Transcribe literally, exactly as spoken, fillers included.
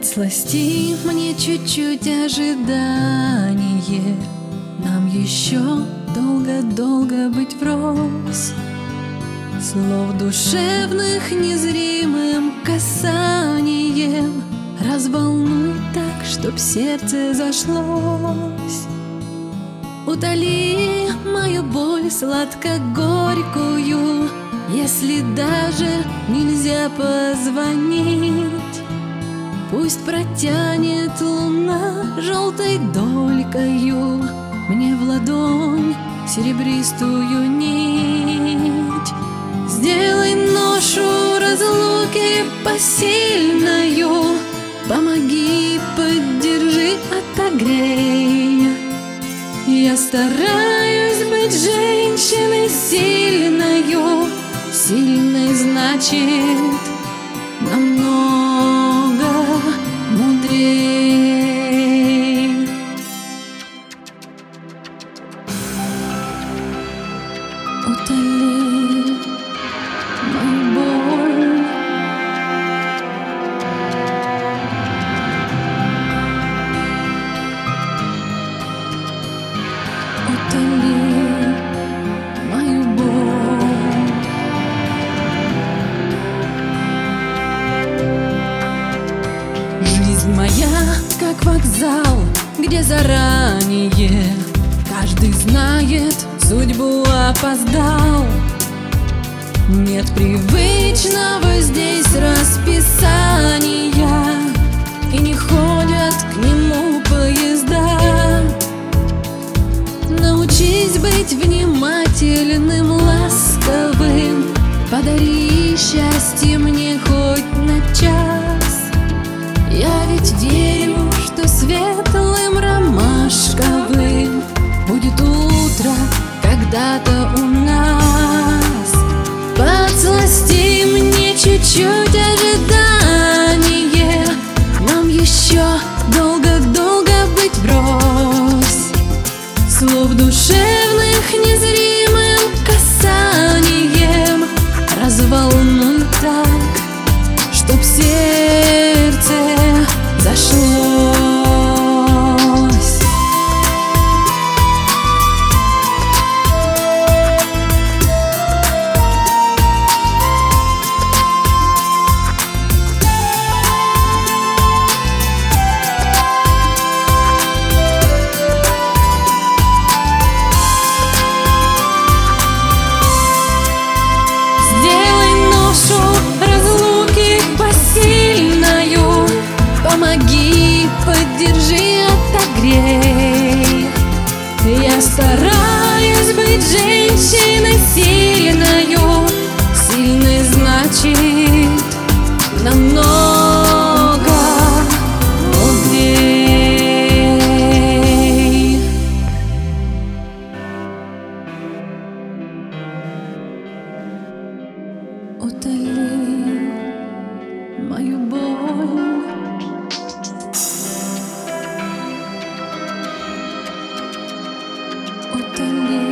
Подсласти мне чуть-чуть ожидание, нам еще долго-долго быть врозь. Слов душевных незримым касанием разволнуй так, чтоб сердце зашлось. Утоли мою боль сладко-горькую, если даже нельзя позвонить. Пусть протянет луна желтой долькою мне в ладонь серебристую нить. Сделай ношу разлуки посильною, помоги, поддержи, отогрей. Я стараюсь быть женщиной сильною, сильной значит намного мудрей. Утоли мою боль, утоли мою боль. Жизнь моя как вокзал, где заранее каждый знает, судьбу опоздал. Нет привычного здесь расписания, и не ходят к нему поезда. Научись быть внимательным, ласковым, подари счастье мне хоть на час. Я ведь верю, что светлым ромашковым будет утро когда-то у нас. Подсласти мне чуть-чуть ожидание, нам еще долго-долго быть врозь. Слов душевных незримым касанием разволнуй так, чтоб сердце зашлось. Помоги, поддержи, отогрей. Я стараюсь быть женщиной сильною, сильной значит намного мудрей. Утоли мою боль, утоли.